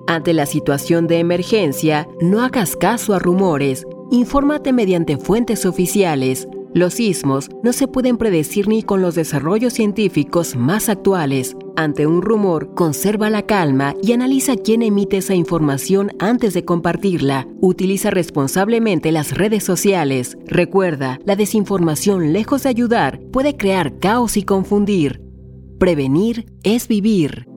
Ante la situación de emergencia, no hagas caso a rumores. Infórmate mediante fuentes oficiales. Los sismos no se pueden predecir ni con los desarrollos científicos más actuales. Ante un rumor, conserva la calma y analiza quién emite esa información antes de compartirla. Utiliza responsablemente las redes sociales. Recuerda, la desinformación, lejos de ayudar, puede crear caos y confundir. Prevenir es vivir.